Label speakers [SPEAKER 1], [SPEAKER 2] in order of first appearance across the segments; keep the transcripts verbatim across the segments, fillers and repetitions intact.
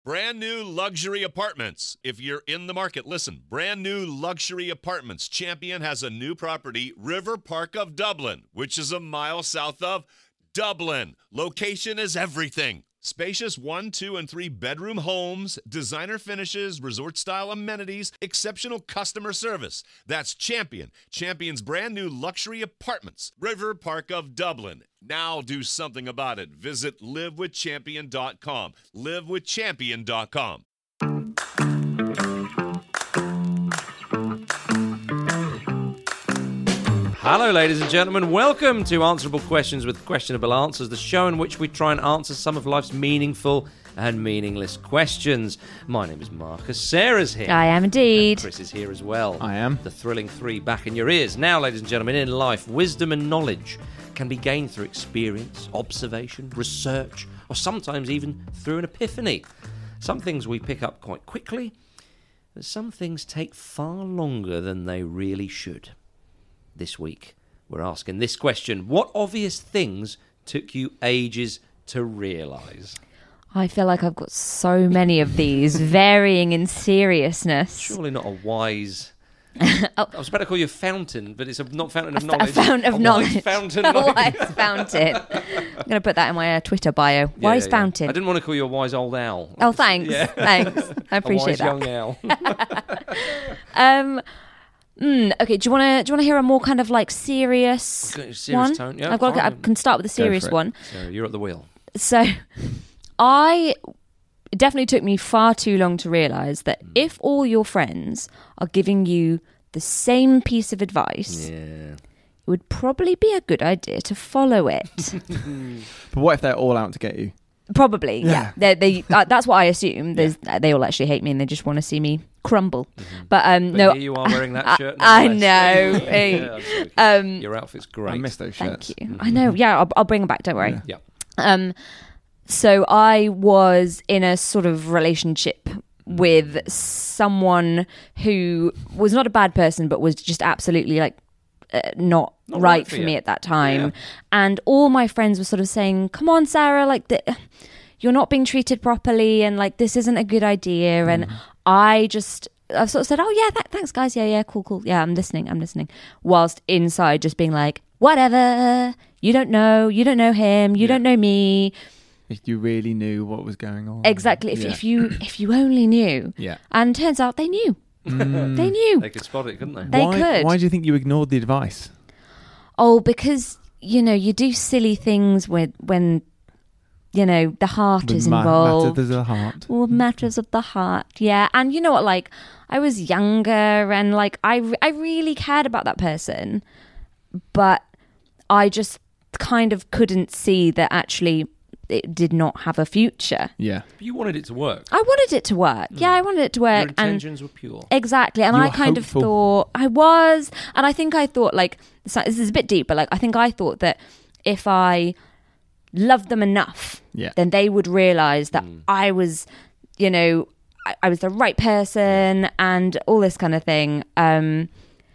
[SPEAKER 1] Brand new luxury apartments. If you're in the market, listen. Brand new luxury apartments. Champion has a new property, River Park of Dublin, which is a mile south of Dublin. Location is everything. Spacious one, two, and three bedroom homes, designer finishes, resort-style amenities, exceptional customer service. That's Champion. Champion's brand new luxury apartments. River Park of Dublin. Now do something about it. Visit live with champion dot com. live with champion dot com.
[SPEAKER 2] Hello, ladies and gentlemen. Welcome to Answerable Questions with Questionable Answers, the show in which we try and answer some of life's meaningful and meaningless questions. My name is Marcus. Sarah's here.
[SPEAKER 3] I am indeed.
[SPEAKER 2] And Chris is here as well.
[SPEAKER 4] I am.
[SPEAKER 2] The thrilling three back in your ears. Now, ladies and gentlemen, in life, wisdom and knowledge can be gained through experience, observation, research, or sometimes even through an epiphany. Some things we pick up quite quickly, but some things take far longer than they really should. This week, we're asking this question. What obvious things took you ages to realise?
[SPEAKER 3] I feel like I've got so many of these, varying in seriousness.
[SPEAKER 2] Surely not a wise... oh. I was about to call you a fountain, but it's a not fountain of
[SPEAKER 3] a,
[SPEAKER 2] knowledge.
[SPEAKER 3] A fountain of
[SPEAKER 2] a
[SPEAKER 3] knowledge.
[SPEAKER 2] Wise fountain.
[SPEAKER 3] A wise fountain. I'm going to put that in my uh, Twitter bio.
[SPEAKER 2] Yeah,
[SPEAKER 3] wise
[SPEAKER 2] yeah,
[SPEAKER 3] fountain.
[SPEAKER 2] Yeah. I didn't want to call you a wise old owl.
[SPEAKER 3] Oh, thanks.
[SPEAKER 2] Yeah.
[SPEAKER 3] Thanks. I appreciate
[SPEAKER 2] a wise
[SPEAKER 3] that.
[SPEAKER 2] young owl.
[SPEAKER 3] um... Mm, okay, do you want to do you want to hear a more kind of like serious,
[SPEAKER 2] serious
[SPEAKER 3] one?
[SPEAKER 2] tone? Yeah,
[SPEAKER 3] I've got.
[SPEAKER 2] fine.
[SPEAKER 3] I can start with a serious one.
[SPEAKER 2] So you're at the wheel.
[SPEAKER 3] So, I it definitely took me far too long to realise that mm. if all your friends are giving you the same piece of advice,
[SPEAKER 2] yeah.
[SPEAKER 3] it would probably be a good idea to follow it.
[SPEAKER 4] But what if they're all out to get you?
[SPEAKER 3] Probably, yeah.
[SPEAKER 4] yeah.
[SPEAKER 3] They, they, uh, that's what I assume. There's, yeah. They all actually hate me and they just want to see me crumble. Mm-hmm. But um,
[SPEAKER 2] but
[SPEAKER 3] no,
[SPEAKER 2] here you are wearing that shirt.
[SPEAKER 3] I, I know.
[SPEAKER 2] yeah, um, Your outfit's great.
[SPEAKER 4] I miss those shirts.
[SPEAKER 3] Thank you. Mm-hmm. I know. Yeah, I'll, I'll bring them back. Don't worry.
[SPEAKER 2] Yeah.
[SPEAKER 3] yeah. Um. So I was in a sort of relationship with someone who was not a bad person, but was just absolutely like uh, not, not right, right for, for me at that time. Yeah. And all my friends were sort of saying, "Come on, Sarah, like the, you're not being treated properly, and like this isn't a good idea." Mm. And I just, I've sort of said, "Oh yeah, th- thanks guys, yeah, yeah, cool, cool, yeah, I'm listening, I'm listening," whilst inside just being like, "Whatever, you don't know, you don't know him, you yeah. don't know me."
[SPEAKER 4] If you really knew what was going on.
[SPEAKER 3] Exactly. If,
[SPEAKER 4] yeah.
[SPEAKER 3] if you if you only knew.
[SPEAKER 4] Yeah.
[SPEAKER 3] And turns out they knew.
[SPEAKER 4] Mm.
[SPEAKER 3] They knew.
[SPEAKER 2] They could spot it, couldn't they?
[SPEAKER 3] They
[SPEAKER 4] why,
[SPEAKER 3] could.
[SPEAKER 4] Why do you think you ignored the advice?
[SPEAKER 3] Oh, because, you know, you do silly things with when, you know, the heart
[SPEAKER 4] the
[SPEAKER 3] is
[SPEAKER 4] ma-
[SPEAKER 3] involved.
[SPEAKER 4] Matters of the heart.
[SPEAKER 3] Or matters of the heart. Yeah. And you know what, like, I was younger and, like, I, I really cared about that person. But I just kind of couldn't see that actually it did not have a future.
[SPEAKER 4] Yeah.
[SPEAKER 2] But you wanted it to work.
[SPEAKER 3] I wanted it to work. Mm. Yeah, I wanted it to work.
[SPEAKER 2] Your intentions and were pure.
[SPEAKER 3] Exactly. And
[SPEAKER 4] you
[SPEAKER 3] I kind
[SPEAKER 4] hopeful.
[SPEAKER 3] of thought, I was, and I think I thought like, this is a bit deep, but like, I think I thought that if I loved them enough,
[SPEAKER 4] yeah.
[SPEAKER 3] then they would realise that mm. I was, you know, I, I was the right person and all this kind of thing. Um,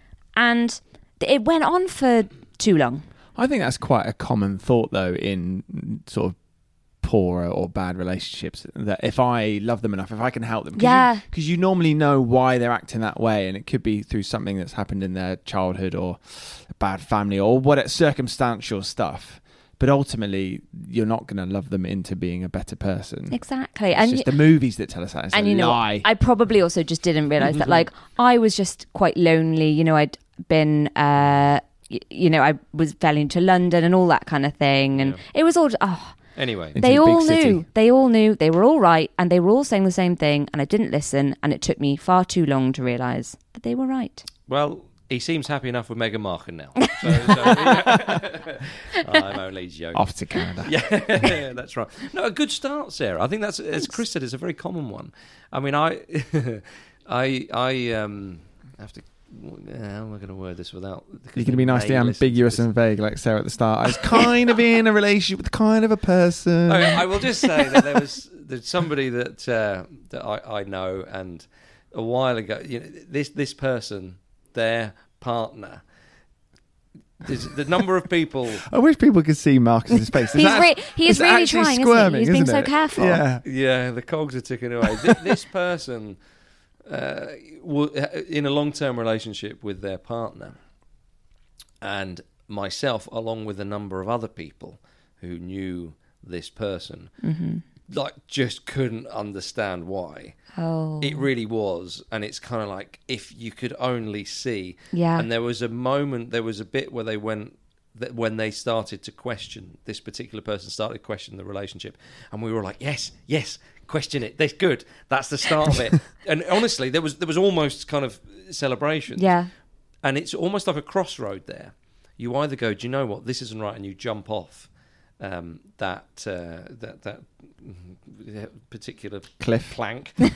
[SPEAKER 3] and it went on for too long.
[SPEAKER 4] I think that's quite a common thought, though, in sort of poorer or bad relationships, that if I love them enough, if I can help them, cause
[SPEAKER 3] yeah,
[SPEAKER 4] because you, you normally know why they're acting that way, and it could be through something that's happened in their childhood or a bad family or what circumstantial stuff. But ultimately, you're not going to love them into being a better person.
[SPEAKER 3] Exactly.
[SPEAKER 4] It's
[SPEAKER 3] and
[SPEAKER 4] just
[SPEAKER 3] y-
[SPEAKER 4] the movies that tell us that. It's
[SPEAKER 3] and
[SPEAKER 4] a
[SPEAKER 3] you know,
[SPEAKER 4] lie.
[SPEAKER 3] I probably also just didn't realise that, like, I was just quite lonely. You know, I'd been, uh, y- you know, I was fell into London and all that kind of thing, and yeah. it was all. Oh,
[SPEAKER 2] Anyway,
[SPEAKER 3] they
[SPEAKER 4] the
[SPEAKER 3] all knew.
[SPEAKER 4] city.
[SPEAKER 3] They all knew. They were all right, and they were all saying the same thing, and I didn't listen, and it took me far too long to realise that they were right.
[SPEAKER 2] Well, he seems happy enough with Meghan Markle now. So, so, yeah. I'm only joking.
[SPEAKER 4] Off to Canada.
[SPEAKER 2] Yeah, that's right. No, a good start, Sarah. I think that's, as Chris said, it's a very common one. I mean, I, I, I um, have to. How am I going to word this without?
[SPEAKER 4] You're going to be nicely ambiguous and vague, like Sarah at the start. I was kind of in a relationship with kind of a person.
[SPEAKER 2] I, I will just say that there was there's somebody that uh, that I, I know, and a while ago, you know, this this person, their partner, There's the number of people.
[SPEAKER 4] I wish people could see Marcus's face.
[SPEAKER 3] He's
[SPEAKER 4] It's
[SPEAKER 3] re-
[SPEAKER 4] act-
[SPEAKER 3] he
[SPEAKER 4] it's
[SPEAKER 3] is really
[SPEAKER 4] actually
[SPEAKER 3] trying, isn't he?
[SPEAKER 4] squirming,
[SPEAKER 3] He's being
[SPEAKER 4] isn't
[SPEAKER 3] so
[SPEAKER 4] it?
[SPEAKER 3] careful.
[SPEAKER 4] Yeah.
[SPEAKER 2] Yeah, the cogs are ticking away. Th- this person, uh, w- in a long-term relationship with their partner, and myself, along with a number of other people who knew this person,
[SPEAKER 3] Mm-hmm.
[SPEAKER 2] like just couldn't understand why.
[SPEAKER 3] Oh.
[SPEAKER 2] It really was, and it's kind of like if you could only see.
[SPEAKER 3] Yeah.
[SPEAKER 2] And there was a moment, there was a bit where they went, that when they started to question, this particular person started to question the relationship, and we were like, yes, yes, question it. That's good. That's the start of it. And honestly, there was there was almost kind of celebration.
[SPEAKER 3] Yeah.
[SPEAKER 2] And it's almost like a crossroad there. You either go, do you know what, this isn't right, and you jump off um, that uh, that that particular
[SPEAKER 4] Cliff.
[SPEAKER 2] plank. And,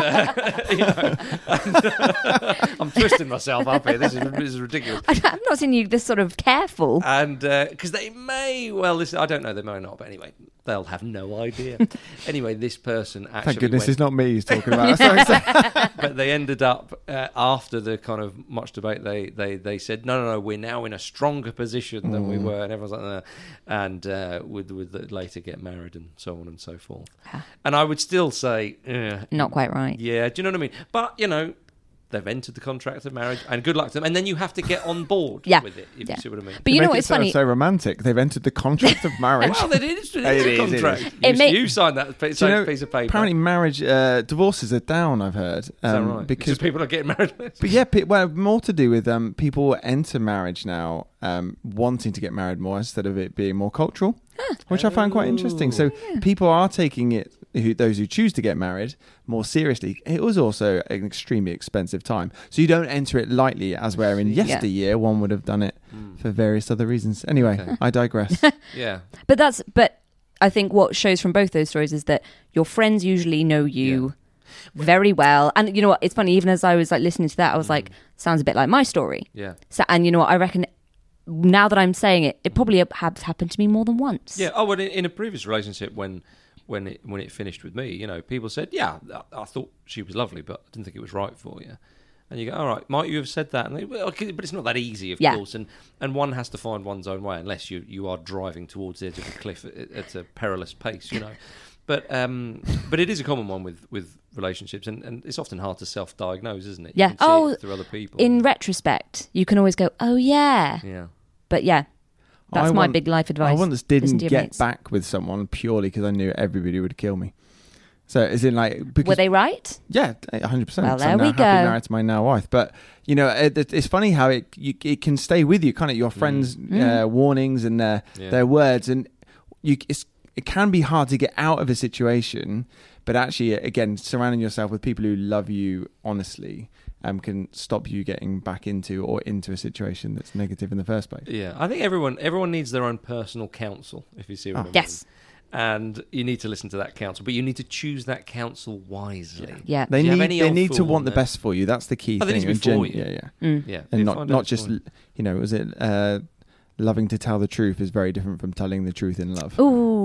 [SPEAKER 2] uh, you know, and, uh, I'm twisting myself up here. This is this is ridiculous.
[SPEAKER 3] I don't- I've not seen you this sort of careful.
[SPEAKER 2] And because they may well listen, I don't know, they may not, but anyway, they'll have no idea. Anyway, this person actually
[SPEAKER 4] Thank goodness
[SPEAKER 2] went,
[SPEAKER 4] it's not me he's talking about. Sorry, sorry.
[SPEAKER 2] but they ended up uh, after the kind of much debate. They, they they said no, no, no. We're now in a stronger position than we were, and everyone's like, uh, and uh, would would later get married and so on and so forth.
[SPEAKER 3] Ah.
[SPEAKER 2] And I would still say, uh,
[SPEAKER 3] Not quite right.
[SPEAKER 2] yeah. Do you know what I mean? But you know, they've entered the contract of marriage, and good luck to them. And then you have to get on board
[SPEAKER 3] Yeah.
[SPEAKER 2] with it, if
[SPEAKER 3] Yeah.
[SPEAKER 2] you see what I mean.
[SPEAKER 3] But you
[SPEAKER 4] Make
[SPEAKER 3] know
[SPEAKER 4] it
[SPEAKER 3] what's
[SPEAKER 4] sound
[SPEAKER 3] funny?
[SPEAKER 4] so romantic. They've entered the contract of marriage.
[SPEAKER 2] Well, it is, it is
[SPEAKER 4] It is,
[SPEAKER 2] a
[SPEAKER 4] it
[SPEAKER 2] contract.
[SPEAKER 4] is.
[SPEAKER 2] You,
[SPEAKER 3] It may-
[SPEAKER 2] you signed that piece,
[SPEAKER 4] Do you know,
[SPEAKER 2] piece of paper.
[SPEAKER 4] apparently, marriage uh, divorces are down. I've heard.
[SPEAKER 2] is that
[SPEAKER 4] Um,
[SPEAKER 2] right?
[SPEAKER 4] Because
[SPEAKER 2] people are getting married less.
[SPEAKER 4] But yeah, pe- well, more to do with um, people enter marriage now um, wanting to get married more instead of it being more cultural, which I find quite interesting. So people are taking it, who, those who choose to get married, more seriously. It was also an extremely expensive time. So you don't enter it lightly, as where in
[SPEAKER 3] Yeah.
[SPEAKER 4] yesteryear one would have done it for various other reasons. Anyway,
[SPEAKER 2] Okay.
[SPEAKER 4] I digress.
[SPEAKER 2] Yeah.
[SPEAKER 3] But that's but I think what shows from both those stories is that your friends usually know you very well. And you know what? It's funny. Even as I was like listening to that, I was like, sounds a bit like my story.
[SPEAKER 2] Yeah.
[SPEAKER 3] So, and you know what? I reckon now that I'm saying it, it probably has happened to me more than once.
[SPEAKER 2] Yeah. Oh, well, in, in a previous relationship, when when it when it finished with me, you know, people said, "Yeah, I, I thought she was lovely, but I didn't think it was right for you." And you go, "All right, might you have said that?" And they, well, okay, but it's not that easy, of
[SPEAKER 3] Yeah.
[SPEAKER 2] course. And and one has to find one's own way, unless you you are driving towards the edge of a cliff at, at a perilous pace, you know. But um, but it is a common one with, with relationships, and, and it's often hard to self-diagnose, isn't it? You
[SPEAKER 3] Yeah.
[SPEAKER 2] can see
[SPEAKER 3] Oh,
[SPEAKER 2] it through other people.
[SPEAKER 3] In retrospect, you can always go, "Oh yeah,"
[SPEAKER 2] yeah.
[SPEAKER 3] but yeah, that's
[SPEAKER 4] I
[SPEAKER 3] my
[SPEAKER 4] want-
[SPEAKER 3] big life advice.
[SPEAKER 4] I once
[SPEAKER 3] Listen
[SPEAKER 4] didn't
[SPEAKER 3] to your
[SPEAKER 4] get
[SPEAKER 3] mates.
[SPEAKER 4] back with someone purely because I knew everybody would kill me. So, as in, like, because
[SPEAKER 3] Were they right?
[SPEAKER 4] yeah, one hundred percent.
[SPEAKER 3] Well,
[SPEAKER 4] So
[SPEAKER 3] there
[SPEAKER 4] I'm now
[SPEAKER 3] we
[SPEAKER 4] happy
[SPEAKER 3] go.
[SPEAKER 4] married to my now wife. But, you know, it, it- it's funny how it you, it can stay with you, kind of your friends' uh, warnings and their,
[SPEAKER 2] Yeah.
[SPEAKER 4] their words. And you, it's, it can be hard to get out of a situation. But actually, again, surrounding yourself with people who love you honestly um, can stop you getting back into or into a situation that's negative in the first place.
[SPEAKER 2] Yeah, I think everyone everyone needs their own personal counsel, if you see what I mean.
[SPEAKER 3] Yes.
[SPEAKER 2] And you need to listen to that counsel, but you need to choose that counsel wisely.
[SPEAKER 3] Yeah.
[SPEAKER 4] They
[SPEAKER 2] Do you have
[SPEAKER 4] need
[SPEAKER 2] any
[SPEAKER 4] they
[SPEAKER 2] old
[SPEAKER 4] need to
[SPEAKER 2] fool
[SPEAKER 4] want the
[SPEAKER 2] there?
[SPEAKER 4] best for you. That's the key
[SPEAKER 2] Oh, they
[SPEAKER 4] thing.
[SPEAKER 2] need to be
[SPEAKER 4] And
[SPEAKER 2] for you.
[SPEAKER 4] Yeah, yeah.
[SPEAKER 3] Mm.
[SPEAKER 2] Yeah,
[SPEAKER 4] And
[SPEAKER 2] you
[SPEAKER 4] not
[SPEAKER 2] find
[SPEAKER 4] not
[SPEAKER 2] out
[SPEAKER 4] just
[SPEAKER 2] for you.
[SPEAKER 4] you know, was it uh, loving to tell the truth is very different from telling the truth in love.
[SPEAKER 3] Ooh,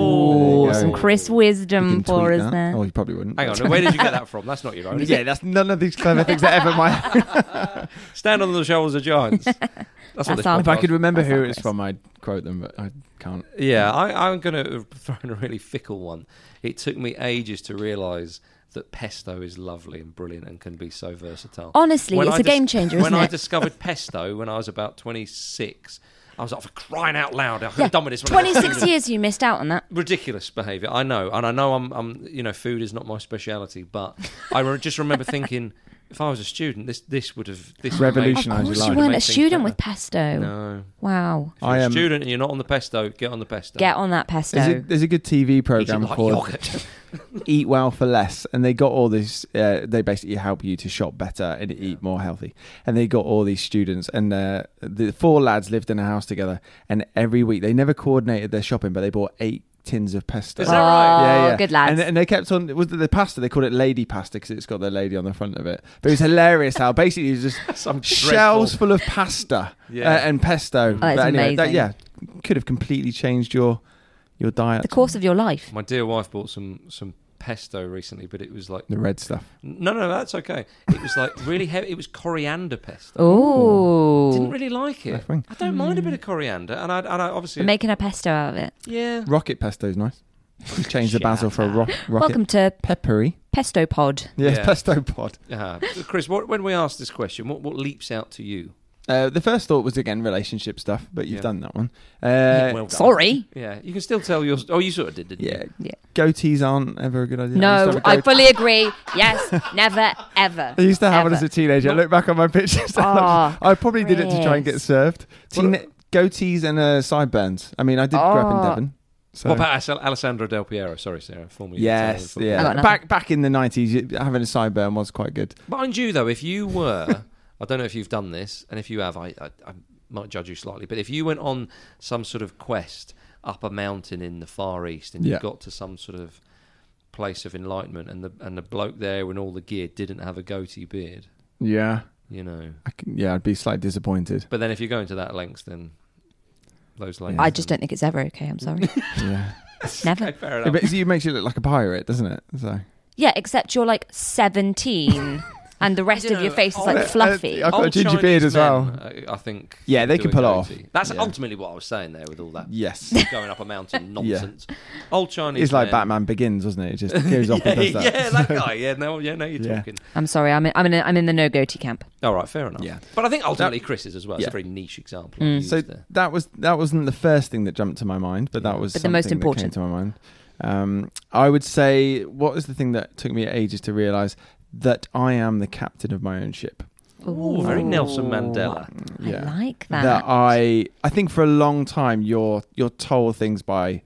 [SPEAKER 2] Oh.
[SPEAKER 3] some Chris
[SPEAKER 4] You
[SPEAKER 3] wisdom
[SPEAKER 4] can
[SPEAKER 3] for
[SPEAKER 4] tweet
[SPEAKER 3] us
[SPEAKER 4] that.
[SPEAKER 3] there.
[SPEAKER 4] Oh, you probably wouldn't.
[SPEAKER 2] Hang on, where did you get that from? That's not your own. Is
[SPEAKER 4] Yeah,
[SPEAKER 2] it?
[SPEAKER 4] that's none of these clever things that ever my.
[SPEAKER 2] Stand on the shoulders of giants. That's, what
[SPEAKER 3] That's
[SPEAKER 2] this
[SPEAKER 3] our-
[SPEAKER 4] If I
[SPEAKER 2] podcast-
[SPEAKER 4] could remember
[SPEAKER 3] That's
[SPEAKER 4] who
[SPEAKER 3] not
[SPEAKER 4] it's
[SPEAKER 3] Chris.
[SPEAKER 4] from, I'd quote them, but I can't.
[SPEAKER 2] Yeah, I, I'm going to throw in a really fickle one. It took me ages to realise that pesto is lovely and brilliant and can be so versatile.
[SPEAKER 3] Honestly,
[SPEAKER 2] When
[SPEAKER 3] it's
[SPEAKER 2] I
[SPEAKER 3] a
[SPEAKER 2] dis-
[SPEAKER 3] game changer,
[SPEAKER 2] When
[SPEAKER 3] isn't
[SPEAKER 2] I
[SPEAKER 3] it?
[SPEAKER 2] discovered pesto when I was about twenty-six, I was like, for crying out loud, I could
[SPEAKER 3] Yeah.
[SPEAKER 2] have done with this when I was
[SPEAKER 3] twenty-six
[SPEAKER 2] student.
[SPEAKER 3] years you missed out on that.
[SPEAKER 2] Ridiculous behaviour, I know, and I know I'm, I'm, you know, food is not my speciality, but I re- just remember thinking, if I was a student, this, this would have, this would have made-
[SPEAKER 3] Of
[SPEAKER 4] Revolutionise your
[SPEAKER 3] course,
[SPEAKER 4] life.
[SPEAKER 3] you
[SPEAKER 2] would
[SPEAKER 3] weren't
[SPEAKER 2] make
[SPEAKER 3] a
[SPEAKER 2] things
[SPEAKER 3] student
[SPEAKER 2] better.
[SPEAKER 3] with pesto.
[SPEAKER 2] No,
[SPEAKER 3] Wow.
[SPEAKER 2] if you're
[SPEAKER 4] I
[SPEAKER 2] a
[SPEAKER 4] am-
[SPEAKER 2] student and you're not on the pesto, get on the pesto.
[SPEAKER 3] Get on that pesto.
[SPEAKER 4] There's a, there's a good T V
[SPEAKER 2] Eat it
[SPEAKER 4] program
[SPEAKER 2] like
[SPEAKER 4] called
[SPEAKER 2] yogurt.
[SPEAKER 4] Eat Well for Less, and they got all this. Uh, they basically help you to shop better and eat more healthy. And they got all these students, and uh, the four lads lived in a house together. And every week they never coordinated their shopping, but they bought eight tins of pesto.
[SPEAKER 2] Is that right?
[SPEAKER 4] Yeah, yeah.
[SPEAKER 3] Oh, good lads.
[SPEAKER 4] And, and they kept on. Was the, the pasta? They called it lady pasta because it's got the lady on the front of it. But it was hilarious how basically it was just
[SPEAKER 2] Some
[SPEAKER 4] shells
[SPEAKER 2] dreadful-
[SPEAKER 4] full of pasta
[SPEAKER 2] Yeah.
[SPEAKER 4] uh, and pesto.
[SPEAKER 3] Oh, that's
[SPEAKER 4] But anyway, that,
[SPEAKER 3] amazing.
[SPEAKER 4] yeah, could have completely changed your your diet.
[SPEAKER 3] the course of your life.
[SPEAKER 2] My dear wife bought some some pesto recently, but it was like
[SPEAKER 4] The red stuff.
[SPEAKER 2] no, no, that's okay. It was like really heavy. It was coriander pesto.
[SPEAKER 3] Oh,
[SPEAKER 2] Didn't really like it.
[SPEAKER 4] Left wing.
[SPEAKER 2] I don't mind a bit of coriander, and I, and I obviously
[SPEAKER 3] we're making a pesto out of it.
[SPEAKER 2] yeah.
[SPEAKER 4] Rocket pesto's nice. Just change the
[SPEAKER 2] Shit,
[SPEAKER 4] basil for a ro- rocket.
[SPEAKER 3] Welcome to
[SPEAKER 4] Peppery.
[SPEAKER 3] Pesto Pod.
[SPEAKER 4] Yes,
[SPEAKER 2] Yeah.
[SPEAKER 4] pesto pod.
[SPEAKER 2] Uh, Chris, what, when we asked this question, what, what leaps out to you?
[SPEAKER 4] Uh, the first thought was, again, relationship stuff, but you've
[SPEAKER 2] Yeah.
[SPEAKER 4] done that one. Uh,
[SPEAKER 2] Yeah, well done.
[SPEAKER 3] Sorry.
[SPEAKER 2] Yeah, you can still tell your. Oh, you sort of did, didn't
[SPEAKER 4] yeah.
[SPEAKER 2] you?
[SPEAKER 3] Yeah.
[SPEAKER 4] Goatees aren't ever a good idea. I used
[SPEAKER 3] No,
[SPEAKER 4] to have a
[SPEAKER 3] I
[SPEAKER 4] goatee-
[SPEAKER 3] fully agree. Yes, never, ever.
[SPEAKER 4] I used to have one
[SPEAKER 3] ever.
[SPEAKER 4] as a teenager. I look back on my pictures.
[SPEAKER 3] Oh,
[SPEAKER 4] I probably did it to try and get
[SPEAKER 3] Chris.
[SPEAKER 4] served. Teen- goatees and uh, sideburns. I mean, I did grow up in
[SPEAKER 3] Oh.
[SPEAKER 4] Devon. So.
[SPEAKER 2] What about As- Alessandro Del Piero? Sorry, Sarah, formerly
[SPEAKER 4] Yes,
[SPEAKER 2] Italian
[SPEAKER 4] yeah.
[SPEAKER 3] I got nothing.
[SPEAKER 4] Back back in the nineties, you- having a sideburn was quite good.
[SPEAKER 2] Mind you, though, if you were, I don't know if you've done this, and if you have, I, I, I might judge you slightly, but if you went on some sort of quest up a mountain in the Far East and
[SPEAKER 4] Yeah.
[SPEAKER 2] you got to some sort of place of enlightenment, and the and the bloke there in all the gear didn't have a goatee beard,
[SPEAKER 4] Yeah,
[SPEAKER 2] you know.
[SPEAKER 4] I can, yeah, I'd be slightly disappointed.
[SPEAKER 2] But then if you're going to that lengths, then those lengths.
[SPEAKER 3] I just don't think it's ever okay. I'm sorry.
[SPEAKER 4] Yeah,
[SPEAKER 3] Never.
[SPEAKER 2] Okay, fair
[SPEAKER 4] yeah
[SPEAKER 2] enough.
[SPEAKER 4] but it makes you look like a pirate, doesn't it? So
[SPEAKER 3] Yeah, except you're like seventeen and the rest
[SPEAKER 2] You
[SPEAKER 3] of your
[SPEAKER 2] know,
[SPEAKER 3] face is
[SPEAKER 2] oh,
[SPEAKER 3] like
[SPEAKER 2] uh,
[SPEAKER 3] fluffy.
[SPEAKER 4] I've got a
[SPEAKER 2] Old
[SPEAKER 4] ginger
[SPEAKER 2] Chinese
[SPEAKER 4] beard as
[SPEAKER 2] men,
[SPEAKER 4] well.
[SPEAKER 2] uh, I think.
[SPEAKER 4] Yeah, they
[SPEAKER 2] do
[SPEAKER 4] can
[SPEAKER 2] a
[SPEAKER 4] pull it off.
[SPEAKER 2] goatee. That's
[SPEAKER 4] Yeah.
[SPEAKER 2] ultimately what I was saying there with all that
[SPEAKER 4] yes,
[SPEAKER 2] going up a mountain nonsense. Old Chinese.
[SPEAKER 4] it's like
[SPEAKER 2] men.
[SPEAKER 4] Batman Begins, wasn't it? It just goes off
[SPEAKER 2] yeah,
[SPEAKER 4] and does that.
[SPEAKER 2] yeah, that guy. Yeah, no, yeah, no, you're
[SPEAKER 4] Yeah.
[SPEAKER 2] talking.
[SPEAKER 3] I'm sorry. I'm in, I'm in, a, I'm in the no goatee camp.
[SPEAKER 2] All right, fair enough.
[SPEAKER 4] Yeah.
[SPEAKER 2] But I think ultimately Chris is as well. It's
[SPEAKER 4] yeah.
[SPEAKER 2] a very niche example.
[SPEAKER 3] Mm.
[SPEAKER 2] I've used
[SPEAKER 4] So
[SPEAKER 2] there.
[SPEAKER 4] that was that wasn't the first thing that jumped to my mind, but that
[SPEAKER 2] Yeah.
[SPEAKER 4] was
[SPEAKER 3] But the most
[SPEAKER 4] something that
[SPEAKER 3] important.
[SPEAKER 4] came to my mind. Um, I would say, what was the thing that took me ages to realise that I am the captain of my own ship.
[SPEAKER 2] Ooh, very Nelson Mandela.
[SPEAKER 4] Yeah.
[SPEAKER 3] I like that.
[SPEAKER 4] That I I think for a long time you're you're told things by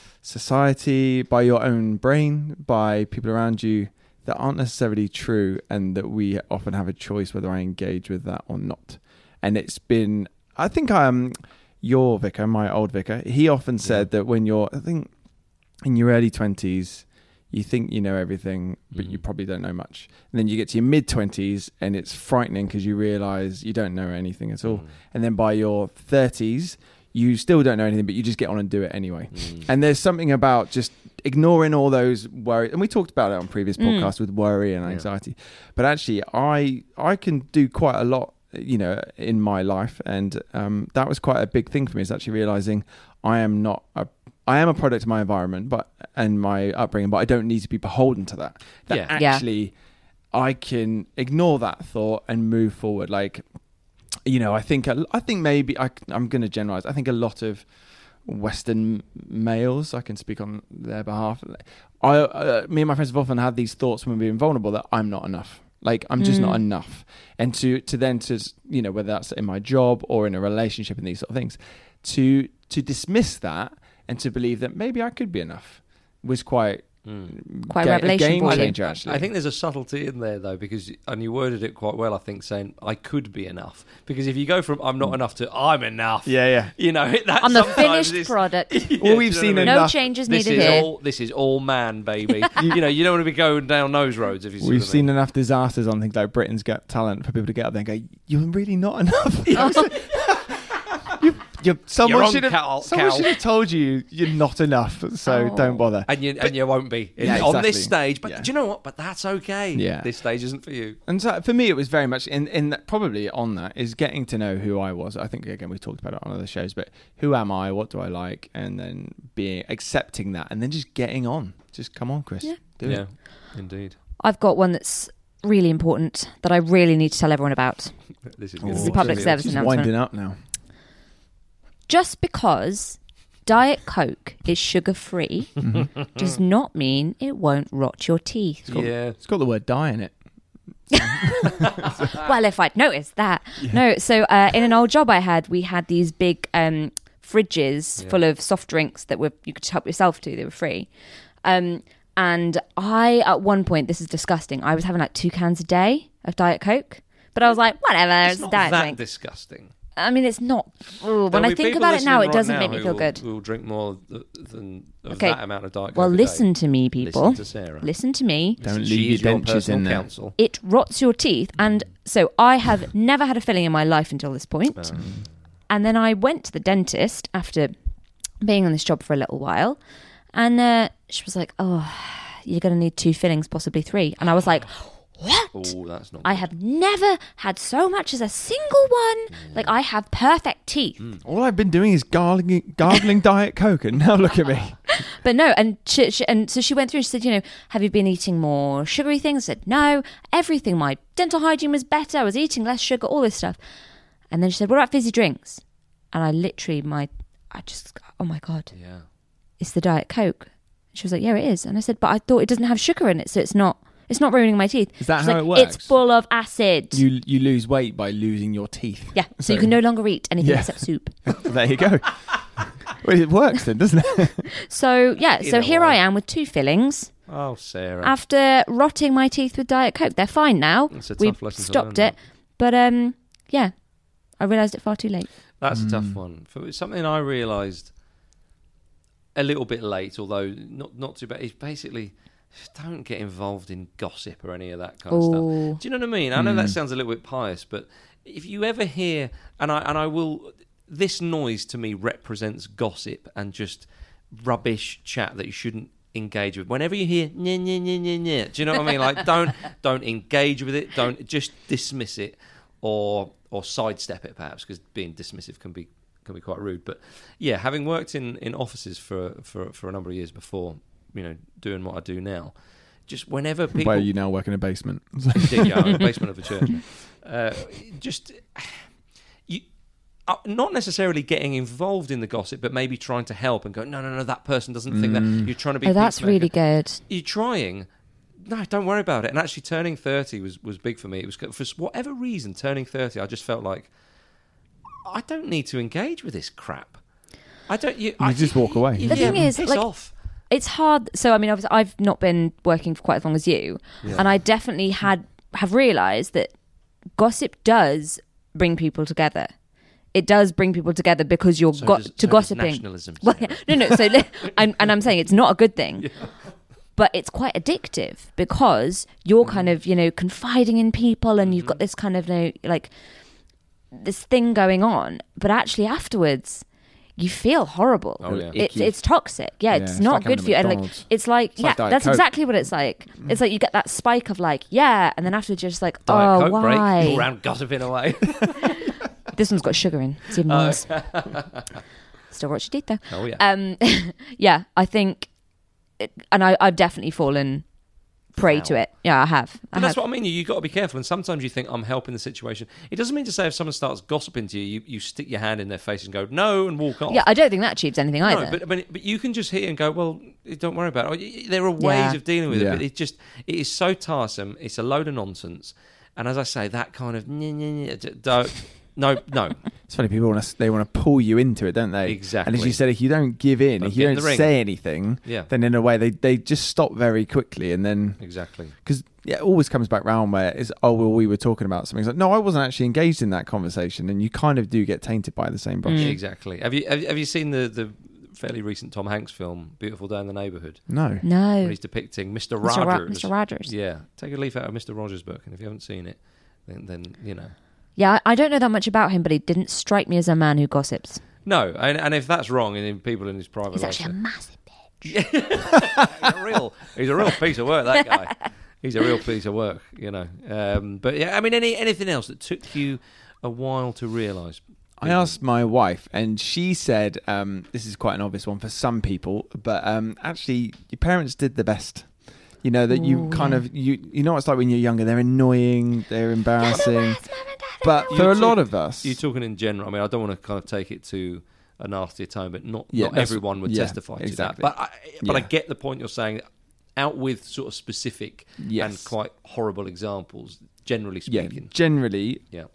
[SPEAKER 4] society, by your own brain, by people around you that aren't necessarily true, and that we often have a choice whether I engage with that or not. And it's been, I think um your vicar, my old vicar, he often said that when you're, I think in your early twenties, you think you know everything, but
[SPEAKER 2] Mm.
[SPEAKER 4] you probably don't know much. And then you get to your mid-twenties and it's frightening because you realise you don't know anything at all.
[SPEAKER 2] Mm.
[SPEAKER 4] And then by your thirties, you still don't know anything, but you just get on and do it anyway.
[SPEAKER 2] Mm.
[SPEAKER 4] And there's something about just ignoring all those worries. And we talked about it on previous
[SPEAKER 3] Mm.
[SPEAKER 4] podcasts with worry and
[SPEAKER 2] Yeah.
[SPEAKER 4] anxiety. But actually, I I can do quite a lot, you know, in my life. And um, that was quite a big thing for me, is actually realising I am not a I am a product of my environment, but and my upbringing, but I don't need to be beholden to that. That
[SPEAKER 2] Yeah.
[SPEAKER 3] Yeah.
[SPEAKER 4] actually, I can ignore that thought and move forward. Like, you know, I think I think maybe I, I'm going to generalize. I think a lot of Western males, I can speak on their behalf. I, uh, me and my friends have often had these thoughts when we're being vulnerable that I'm not enough. Like I'm just
[SPEAKER 3] Mm.
[SPEAKER 4] not enough. And to to then to you know, whether that's in my job or in a relationship and these sort of things, to to dismiss that and to believe that maybe I could be enough was quite
[SPEAKER 2] Mm.
[SPEAKER 3] Quite a
[SPEAKER 4] ga-
[SPEAKER 3] revelation
[SPEAKER 4] game
[SPEAKER 3] for you.
[SPEAKER 4] changer. Actually,
[SPEAKER 2] I think there's a subtlety in there though, because and you worded it quite well. I think saying I could be enough, because if you go from I'm not enough to I'm enough,
[SPEAKER 4] Yeah, yeah.
[SPEAKER 2] you know that
[SPEAKER 3] On the
[SPEAKER 2] sometimes
[SPEAKER 3] finished
[SPEAKER 2] is-
[SPEAKER 3] product.
[SPEAKER 2] Yeah,
[SPEAKER 4] Well,
[SPEAKER 2] do you
[SPEAKER 4] we've
[SPEAKER 2] know
[SPEAKER 4] seen
[SPEAKER 2] what I mean?
[SPEAKER 3] No
[SPEAKER 4] enough.
[SPEAKER 3] changes
[SPEAKER 2] This
[SPEAKER 3] needed
[SPEAKER 2] is
[SPEAKER 3] here.
[SPEAKER 2] all. This is all man, baby. you know, you don't want to be going down those roads if you. See
[SPEAKER 4] We've
[SPEAKER 2] what I
[SPEAKER 4] seen
[SPEAKER 2] mean.
[SPEAKER 4] enough disasters on things like Britain's Got Talent for people to get up there and go, "You're really not enough." you, you, someone
[SPEAKER 2] You're on
[SPEAKER 4] should have,
[SPEAKER 2] Cal-
[SPEAKER 4] someone
[SPEAKER 2] Cal.
[SPEAKER 4] should have told you you're not enough. So
[SPEAKER 3] Oh.
[SPEAKER 4] don't bother.
[SPEAKER 2] and you and you won't be
[SPEAKER 4] Yeah,
[SPEAKER 2] on
[SPEAKER 4] exactly.
[SPEAKER 2] this stage. But
[SPEAKER 4] Yeah.
[SPEAKER 2] do you know what? But that's okay.
[SPEAKER 4] Yeah.
[SPEAKER 2] This stage isn't for you.
[SPEAKER 4] And so for me, it was very much in in that, probably on that is getting to know who I was. I think again we talked about it on other shows, but who am I? What do I like? And then being accepting that, and then just getting on. Just come on, Chris.
[SPEAKER 3] Yeah.
[SPEAKER 4] Do
[SPEAKER 2] yeah,
[SPEAKER 4] it.
[SPEAKER 2] indeed.
[SPEAKER 3] I've got one that's really important that I really need to tell everyone about.
[SPEAKER 2] This is
[SPEAKER 4] Oh,
[SPEAKER 2] good.
[SPEAKER 3] It's a public
[SPEAKER 2] This
[SPEAKER 3] service
[SPEAKER 2] is-
[SPEAKER 4] She's
[SPEAKER 3] announcement.
[SPEAKER 4] winding up now.
[SPEAKER 3] Just because Diet Coke is sugar-free does not mean it won't rot your teeth.
[SPEAKER 2] Yeah.
[SPEAKER 4] It's got the word "die" in it.
[SPEAKER 3] Well, if I'd noticed that. No, so uh, in an old job I had, we had these big um, fridges
[SPEAKER 2] Yeah.
[SPEAKER 3] full of soft drinks that were you could help yourself to. They were free. Um, and I, at one point, this is disgusting, I was having like two cans a day of Diet Coke. But I was like, whatever, it's,
[SPEAKER 2] It's
[SPEAKER 3] a
[SPEAKER 2] not
[SPEAKER 3] diet
[SPEAKER 2] that
[SPEAKER 3] drink.
[SPEAKER 2] disgusting.
[SPEAKER 3] I mean, it's not. Ooh, when
[SPEAKER 2] There'll
[SPEAKER 3] I
[SPEAKER 2] be
[SPEAKER 3] think
[SPEAKER 2] people
[SPEAKER 3] about it now,
[SPEAKER 2] listening
[SPEAKER 3] it doesn't
[SPEAKER 2] right
[SPEAKER 3] make
[SPEAKER 2] now
[SPEAKER 3] me
[SPEAKER 2] who
[SPEAKER 3] feel
[SPEAKER 2] will-
[SPEAKER 3] good.
[SPEAKER 2] Who will drink more th- than of
[SPEAKER 3] Okay.
[SPEAKER 2] that amount of Diet Coke
[SPEAKER 3] Well,
[SPEAKER 2] a day.
[SPEAKER 3] listen to me, people.
[SPEAKER 2] Listen to Sarah.
[SPEAKER 3] Listen to me.
[SPEAKER 4] Don't
[SPEAKER 2] She
[SPEAKER 4] leave
[SPEAKER 2] is
[SPEAKER 4] your
[SPEAKER 2] your
[SPEAKER 4] dentures
[SPEAKER 2] personal
[SPEAKER 4] in there.
[SPEAKER 2] counsel.
[SPEAKER 3] It rots your teeth. And so I have never had a filling in my life until this point.
[SPEAKER 2] Um,
[SPEAKER 3] And then I went to the dentist after being on this job for a little while. And uh, she was like, oh, you're going to need two fillings, possibly three. And I was like, what?
[SPEAKER 2] Oh, that's not.
[SPEAKER 3] I
[SPEAKER 2] good.
[SPEAKER 3] have never had so much as a single one.
[SPEAKER 2] Mm.
[SPEAKER 3] Like, I have perfect teeth.
[SPEAKER 4] All I've been doing is gargling, gargling Diet Coke, and now look at me.
[SPEAKER 3] But no, and she, she, and so she went through and she said, you know, have you been eating more sugary things? I said, no, everything. My dental hygiene was better. I was eating less sugar, all this stuff. And then she said, what about fizzy drinks? And I literally, my, I just, oh my God,
[SPEAKER 2] Yeah.
[SPEAKER 3] it's the Diet Coke. She was like, yeah, it is. And I said, but I thought it doesn't have sugar in it, so it's not, it's not ruining my teeth.
[SPEAKER 4] Is that
[SPEAKER 3] She's
[SPEAKER 4] how
[SPEAKER 3] like,
[SPEAKER 4] it works?
[SPEAKER 3] It's full of acid.
[SPEAKER 4] You you lose weight by losing your teeth.
[SPEAKER 3] yeah, so, you can no longer eat anything
[SPEAKER 4] Yeah.
[SPEAKER 3] except soup.
[SPEAKER 4] There you go. Well, it works then, doesn't it?
[SPEAKER 3] So yeah,
[SPEAKER 2] In
[SPEAKER 3] so
[SPEAKER 2] a
[SPEAKER 3] here
[SPEAKER 2] way.
[SPEAKER 3] I am with two fillings
[SPEAKER 2] Oh, Sarah.
[SPEAKER 3] after rotting my teeth with Diet Coke. They're fine now.
[SPEAKER 2] It's a tough
[SPEAKER 3] We've
[SPEAKER 2] lesson to
[SPEAKER 3] stopped
[SPEAKER 2] learn,
[SPEAKER 3] it, but um, yeah, I realised it far too late.
[SPEAKER 2] That's a
[SPEAKER 4] Mm.
[SPEAKER 2] tough one. For something I realised a little bit late, although not not too bad. Is basically don't get involved in gossip or any of that kind of stuff.
[SPEAKER 3] Oh,
[SPEAKER 2] Do you know what I mean? I know that
[SPEAKER 4] Mm.
[SPEAKER 2] sounds a little bit pious, but if you ever hear, and I and I will, this noise to me represents gossip and just rubbish chat that you shouldn't engage with. Whenever you hear nya nya nya nya nya, do you know what I mean? Like don't don't engage with it. Don't just dismiss it or or sidestep it perhaps, because being dismissive can be can be quite rude. But yeah, having worked in, in offices for, for for a number of years before, you know, doing what I do now, just whenever people
[SPEAKER 4] Where you now work in a basement.
[SPEAKER 2] Indeed, yeah, in the basement of a church. Uh, just you, uh, not necessarily getting involved in the gossip, but maybe trying to help and go, no, no, no, that person doesn't think that.
[SPEAKER 4] Mm.
[SPEAKER 2] You're trying to be.
[SPEAKER 3] oh, that's
[SPEAKER 2] peacemaker.
[SPEAKER 3] really good.
[SPEAKER 2] You're trying. No, don't worry about it. And actually, turning thirty was, was big for me. It was for whatever reason. Turning thirty, I just felt like I don't need to engage with this crap. I don't. You,
[SPEAKER 4] You
[SPEAKER 2] I,
[SPEAKER 4] just walk away.
[SPEAKER 3] The thing is,
[SPEAKER 2] piss
[SPEAKER 3] like,
[SPEAKER 2] off.
[SPEAKER 3] It's hard. So I mean, obviously, I've not been working for quite as long as you,
[SPEAKER 2] Yeah.
[SPEAKER 3] and I definitely had have realised that gossip does bring people together. It does bring people together because you're
[SPEAKER 2] So
[SPEAKER 3] got
[SPEAKER 2] does-
[SPEAKER 3] to
[SPEAKER 2] so does
[SPEAKER 3] gossiping.
[SPEAKER 2] nationalism,
[SPEAKER 3] Well,
[SPEAKER 2] Sarah.
[SPEAKER 3] yeah, no, no. So, li- I'm, and I'm saying it's not a good thing, but it's quite addictive because you're kind of, you know, confiding in people, and you've got this kind of, you know, like this thing going on. But actually, afterwards, you feel horrible.
[SPEAKER 2] Oh, yeah.
[SPEAKER 3] It's
[SPEAKER 4] Icky.
[SPEAKER 3] it's toxic. Yeah,
[SPEAKER 4] Yeah,
[SPEAKER 3] it's
[SPEAKER 4] it's
[SPEAKER 3] not
[SPEAKER 4] like
[SPEAKER 3] good
[SPEAKER 4] having
[SPEAKER 3] for you. And like,
[SPEAKER 4] McDonald's.
[SPEAKER 3] it's like,
[SPEAKER 4] It's
[SPEAKER 3] yeah,
[SPEAKER 4] like Diet
[SPEAKER 3] that's
[SPEAKER 4] Coke.
[SPEAKER 3] exactly what it's like. It's like you get that spike of like, yeah, and then afterwards you're just like,
[SPEAKER 2] Diet
[SPEAKER 3] oh,
[SPEAKER 2] Coke break.
[SPEAKER 3] why?
[SPEAKER 2] All round gossiping away.
[SPEAKER 3] This one's got sugar in. It's even
[SPEAKER 2] Oh.
[SPEAKER 3] worse. Still watch your teeth though.
[SPEAKER 2] Oh yeah.
[SPEAKER 3] Um, yeah, I think, it, and I, I've definitely fallen prey to
[SPEAKER 2] Foul.
[SPEAKER 3] it. Yeah, I have. I
[SPEAKER 2] But that's
[SPEAKER 3] have.
[SPEAKER 2] what I mean. You've got to be careful. And sometimes you think, I'm helping the situation. It doesn't mean to say if someone starts gossiping to you, you, you stick your hand in their face and go, no, and walk off.
[SPEAKER 3] Yeah, I don't think that achieves anything either.
[SPEAKER 2] No, but, but but you can just hear and go, well, don't worry about it. There are ways
[SPEAKER 3] Yeah.
[SPEAKER 2] of dealing with
[SPEAKER 4] Yeah.
[SPEAKER 2] it, but it just it is so tiresome. It's a load of nonsense. And as I say, that kind of nyeh, nyeh, nyeh, d- don't no no.
[SPEAKER 4] It's funny, people want to they want to pull you into it, don't they?
[SPEAKER 2] Exactly.
[SPEAKER 4] And as you said, if you don't give in,
[SPEAKER 2] Don't
[SPEAKER 4] if you
[SPEAKER 2] get in
[SPEAKER 4] don't
[SPEAKER 2] the ring.
[SPEAKER 4] say anything,
[SPEAKER 2] Yeah.
[SPEAKER 4] then in a way they, they just stop very quickly, and then
[SPEAKER 2] Exactly.
[SPEAKER 4] because yeah, it always comes back round where it's oh well we were talking about something. It's like no, I wasn't actually engaged in that conversation, and you kind of do get tainted by the same brush.
[SPEAKER 3] Mm.
[SPEAKER 2] Exactly. Have you have, you- have you seen the the fairly recent Tom Hanks film, Beautiful Day in the Neighbourhood,
[SPEAKER 4] No,
[SPEAKER 3] no,
[SPEAKER 2] where he's depicting Mister
[SPEAKER 3] Mister Ro-
[SPEAKER 2] Rogers?
[SPEAKER 3] Mister Rogers.
[SPEAKER 2] Yeah. Take a leaf out of Mister Rogers' book, and if you haven't seen it, then then you know.
[SPEAKER 3] Yeah, I I don't know that much about him, but he didn't strike me as a man who gossips.
[SPEAKER 2] No, and, and if that's wrong, and then people in his private
[SPEAKER 3] He's
[SPEAKER 2] life,
[SPEAKER 3] actually a massive bitch.
[SPEAKER 2] he's a real, he's a real piece of work. That guy, he's a real piece of work, you know. Um, but yeah, I mean, any anything else that took you a while to realise?
[SPEAKER 4] I asked my wife, and she said um, this is quite an obvious one for some people, but um, actually, your parents did the best. You know that you
[SPEAKER 3] Ooh,
[SPEAKER 4] kind
[SPEAKER 3] yeah.
[SPEAKER 4] of you you know what it's like when you're younger. They're annoying, they're embarrassing. But
[SPEAKER 2] You
[SPEAKER 4] for a
[SPEAKER 2] talk-
[SPEAKER 4] lot of us,
[SPEAKER 2] You're talking in general. I mean, I don't want to kind of take it to a nastier tone, but not,
[SPEAKER 4] Yeah,
[SPEAKER 2] not
[SPEAKER 4] that's-
[SPEAKER 2] everyone would
[SPEAKER 4] yeah,
[SPEAKER 2] testify to
[SPEAKER 4] exactly.
[SPEAKER 2] that. But I, but I
[SPEAKER 4] Yeah.
[SPEAKER 2] get the point you're saying. Out with sort of specific
[SPEAKER 4] Yes.
[SPEAKER 2] and quite horrible examples, generally
[SPEAKER 4] yeah,
[SPEAKER 2] speaking.
[SPEAKER 4] generally
[SPEAKER 2] Yeah.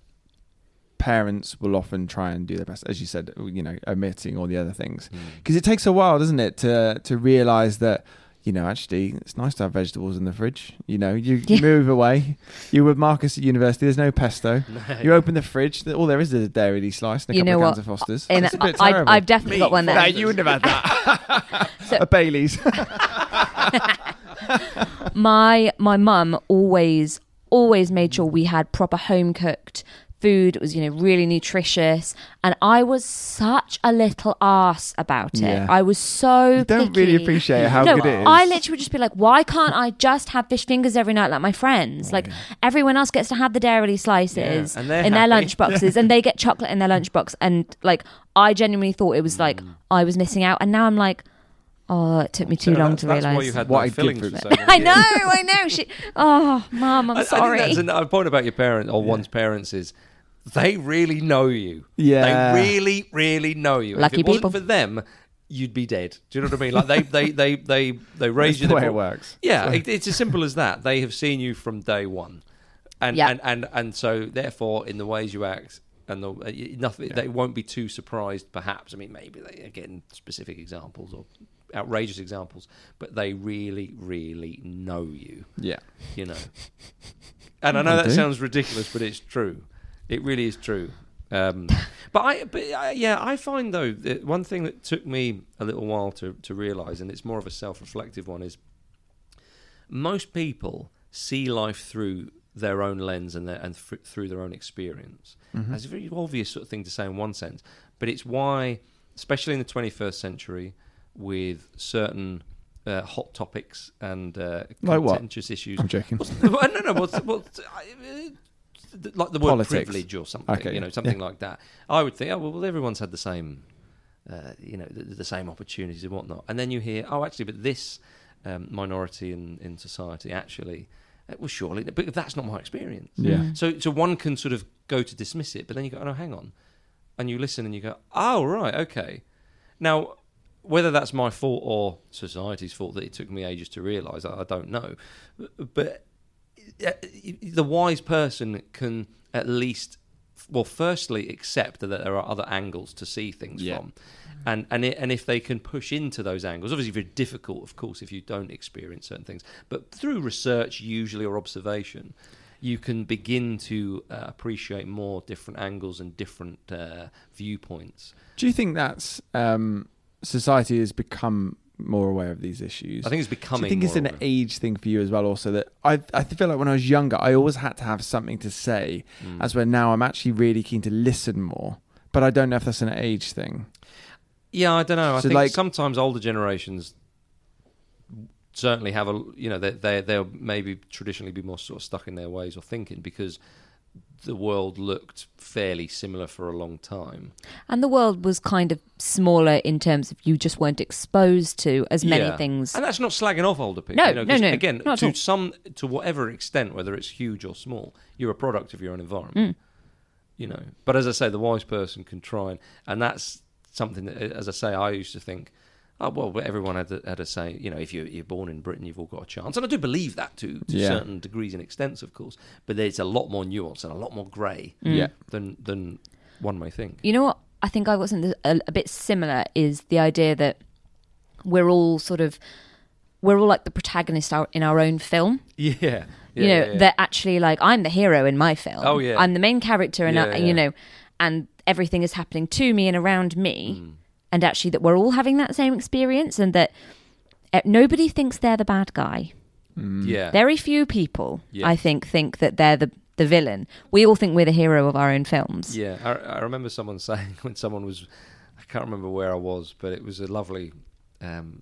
[SPEAKER 4] parents will often try and do their best, as you said, you know, omitting all the other things,
[SPEAKER 2] Mm.
[SPEAKER 4] because it takes a while, doesn't it, to to realize that. You know, actually, it's nice to have vegetables in the fridge. You know, you,
[SPEAKER 3] Yeah.
[SPEAKER 4] you move away. You with Marcus at university. There's no pesto. You open the fridge. All there is is a dairy slice and a
[SPEAKER 3] You
[SPEAKER 4] couple
[SPEAKER 3] know
[SPEAKER 4] of cans
[SPEAKER 3] what?
[SPEAKER 4] of Foster's.
[SPEAKER 3] And
[SPEAKER 4] It's a bit
[SPEAKER 3] I,
[SPEAKER 4] terrible.
[SPEAKER 3] I've definitely got one there.
[SPEAKER 4] No, you wouldn't have had that.
[SPEAKER 3] So-
[SPEAKER 4] a Bailey's.
[SPEAKER 3] my my mum always always made sure we had proper home cooked food. It was, you know, really nutritious. And I was such a little arse about it.
[SPEAKER 4] Yeah.
[SPEAKER 3] I was so
[SPEAKER 4] You don't
[SPEAKER 3] picky.
[SPEAKER 4] really appreciate how
[SPEAKER 3] no,
[SPEAKER 4] good it is.
[SPEAKER 3] I literally would just be like, why can't I just have fish fingers every night like my friends? Like, everyone else gets to have the dairy slices
[SPEAKER 2] Yeah, and they're
[SPEAKER 3] in their
[SPEAKER 2] happy.
[SPEAKER 3] lunch boxes, and they get chocolate in their lunchbox. And, like, I genuinely thought it was like I was missing out. And now I'm like, oh, it took me too
[SPEAKER 2] So
[SPEAKER 3] long
[SPEAKER 2] that's,
[SPEAKER 3] to
[SPEAKER 2] that's
[SPEAKER 3] realise.
[SPEAKER 2] why you had
[SPEAKER 4] What
[SPEAKER 2] no
[SPEAKER 4] I give
[SPEAKER 2] fillings
[SPEAKER 4] for
[SPEAKER 2] for
[SPEAKER 4] it.
[SPEAKER 2] so many
[SPEAKER 3] I know,
[SPEAKER 2] years.
[SPEAKER 3] I know. She, oh, Mum, I'm
[SPEAKER 2] I,
[SPEAKER 3] sorry.
[SPEAKER 2] I think that's a point about your parent or one's parents is they really know you.
[SPEAKER 4] Yeah.
[SPEAKER 2] They really, really know you.
[SPEAKER 3] Lucky
[SPEAKER 2] if it wasn't
[SPEAKER 3] people.
[SPEAKER 2] for them, you'd be dead. Do you know what I mean? Like they, they, they, they, they raised
[SPEAKER 4] That's
[SPEAKER 2] you.
[SPEAKER 4] the
[SPEAKER 2] they
[SPEAKER 4] way it
[SPEAKER 2] brought-
[SPEAKER 4] works.
[SPEAKER 2] Yeah, it, it's as simple as that. They have seen you from day one, and
[SPEAKER 3] Yeah.
[SPEAKER 2] and, and and so therefore, in the ways you act. And the, uh, nothing, they won't be too surprised, perhaps. I mean, maybe they again specific examples or outrageous examples, but they really, really know you.
[SPEAKER 4] Yeah.
[SPEAKER 2] You know. And I know
[SPEAKER 4] I
[SPEAKER 2] that
[SPEAKER 4] do.
[SPEAKER 2] sounds ridiculous, but it's true. It really is true. Um, but I, but I, yeah, I find though that one thing that took me a little while to to realise, and it's more of a self-reflective one, is most people see life through their own lens and their, and th- through their own experience.
[SPEAKER 4] Mm-hmm.
[SPEAKER 2] That's a very obvious sort of thing to say in one sense, but it's why, especially in the twenty-first century, with certain uh, hot topics and uh,
[SPEAKER 4] Like what?
[SPEAKER 2] contentious issues.
[SPEAKER 4] I'm joking.
[SPEAKER 2] What's, no, no, what's, what's, uh, like the word
[SPEAKER 4] Politics.
[SPEAKER 2] privilege or something,
[SPEAKER 4] Okay,
[SPEAKER 2] you know,
[SPEAKER 4] yeah.
[SPEAKER 2] something like that. I would think, oh well, everyone's had the same, uh, you know, the, the same opportunities and whatnot. And then you hear, oh, actually, but this um, minority in, in society actually, uh, well, surely, but that's not my experience.
[SPEAKER 4] Yeah.
[SPEAKER 2] So, so one can sort of go to dismiss it, but then you go, oh, no, hang on, and you listen and you go, oh, right, okay. Now, whether that's my fault or society's fault that it took me ages to realise, I, I don't know. But uh, the wise person can at least, well, firstly, accept that there are other angles to see things
[SPEAKER 4] Yeah.
[SPEAKER 2] from. And and it, and if they can push into those angles, obviously very difficult, of course, if you don't experience certain things. But through research, usually, or observation, you can begin to uh, appreciate more different angles and different uh, viewpoints.
[SPEAKER 4] Do you think that's um, society has become more aware of these issues?
[SPEAKER 2] I think it's
[SPEAKER 4] Do
[SPEAKER 2] becoming.
[SPEAKER 4] you think it's
[SPEAKER 2] more
[SPEAKER 4] an
[SPEAKER 2] aware.
[SPEAKER 4] age thing for you as well? Also, that I I feel like when I was younger, I always had to have something to say.
[SPEAKER 2] Mm.
[SPEAKER 4] As where now, I'm actually really keen to listen more. But I don't know if that's an age thing.
[SPEAKER 2] Yeah, I don't know. I
[SPEAKER 4] So,
[SPEAKER 2] think
[SPEAKER 4] like-
[SPEAKER 2] sometimes older generations certainly have a, you know, they they they'll maybe traditionally be more sort of stuck in their ways or thinking because the world looked fairly similar for a long time.
[SPEAKER 3] And the world was kind of smaller in terms of you just weren't exposed to as many
[SPEAKER 2] Yeah.
[SPEAKER 3] things.
[SPEAKER 2] And that's not slagging off older people.
[SPEAKER 3] No,
[SPEAKER 2] you know,
[SPEAKER 3] no,
[SPEAKER 2] 'cause
[SPEAKER 3] no,
[SPEAKER 2] Again,
[SPEAKER 3] not at
[SPEAKER 2] to
[SPEAKER 3] all.
[SPEAKER 2] some, to whatever extent, whether it's huge or small, you're a product of your own environment.
[SPEAKER 3] Mm.
[SPEAKER 2] You know, but as I say, the wise person can try, and, and that's something that, as I say, I used to think, oh well, but everyone had a, had a say. You know, if you're, you're born in Britain, you've all got a chance, and I do believe that to, to
[SPEAKER 4] Yeah.
[SPEAKER 2] certain degrees and extents, of course. But there's a lot more nuance and a lot more grey
[SPEAKER 4] Yeah.
[SPEAKER 2] than than one may think.
[SPEAKER 3] You know what? I think I wasn't a, a bit similar is the idea that we're all sort of we're all like the protagonist our- in our own film.
[SPEAKER 2] Yeah, yeah
[SPEAKER 3] you know,
[SPEAKER 2] yeah, yeah.
[SPEAKER 3] that actually like I'm the hero in my film.
[SPEAKER 2] Oh, yeah.
[SPEAKER 3] I'm the main character, and
[SPEAKER 2] Yeah,
[SPEAKER 3] I,
[SPEAKER 2] yeah.
[SPEAKER 3] you know, and everything is happening to me and around me,
[SPEAKER 2] Mm.
[SPEAKER 3] and actually that we're all having that same experience, and that uh, nobody thinks they're the bad guy.
[SPEAKER 4] Mm.
[SPEAKER 2] yeah.
[SPEAKER 3] Very few people,
[SPEAKER 2] Yeah.
[SPEAKER 3] I think, think that they're the the villain. We all think we're the hero of our own films.
[SPEAKER 2] Yeah, I, I remember someone saying when someone was, I can't remember where I was, but it was a lovely, um,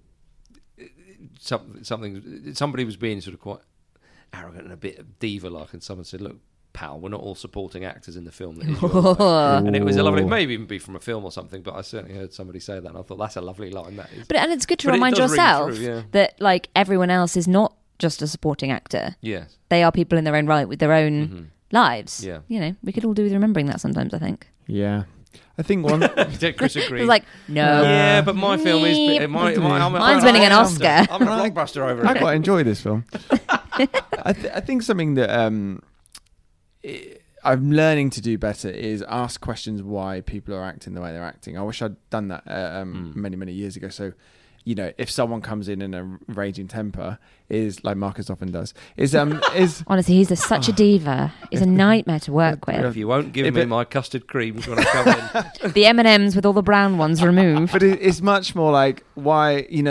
[SPEAKER 2] some, something, somebody was being sort of quite arrogant and a bit diva-like, and someone said, look, pal, we're not all supporting actors in the film that is your life. And it was a lovely, it may even be from a film or something, but I certainly heard somebody say that, and I thought, that's a lovely line, that is.
[SPEAKER 3] But and it's good to
[SPEAKER 2] But it
[SPEAKER 3] remind
[SPEAKER 2] does ring
[SPEAKER 3] yourself
[SPEAKER 2] true, yeah.
[SPEAKER 3] that like everyone else is not just a supporting actor.
[SPEAKER 2] Yes.
[SPEAKER 3] They are people in their own right with their own
[SPEAKER 2] Mhm.
[SPEAKER 3] lives.
[SPEAKER 2] Yeah.
[SPEAKER 3] You know, we could all do with remembering that sometimes, I think.
[SPEAKER 4] Yeah. I think one.
[SPEAKER 2] Chris agrees.
[SPEAKER 3] It's like, no.
[SPEAKER 2] yeah, but my film is. It might, it might, I'm,
[SPEAKER 3] Mine's
[SPEAKER 2] I'm,
[SPEAKER 3] winning an
[SPEAKER 2] I'm-
[SPEAKER 3] Oscar.
[SPEAKER 2] I'm a blockbuster over
[SPEAKER 4] I
[SPEAKER 2] it.
[SPEAKER 4] quite enjoy this film. I, th- I think something that um, i I'm learning to do better is ask questions why people are acting the way they're acting. I wish I'd done that uh, um,
[SPEAKER 2] Mm.
[SPEAKER 4] many, many years ago. So, you know, if someone comes in in a raging temper, is like Marcus often does, is um is
[SPEAKER 3] Honestly, he's a, such a diva. He's a nightmare to work
[SPEAKER 2] If
[SPEAKER 3] with.
[SPEAKER 2] you won't give
[SPEAKER 4] Yeah,
[SPEAKER 2] me
[SPEAKER 4] but-
[SPEAKER 2] my custard creams when I come in.
[SPEAKER 3] The M and M's with all the brown ones removed.
[SPEAKER 4] but it, it's much more like why you know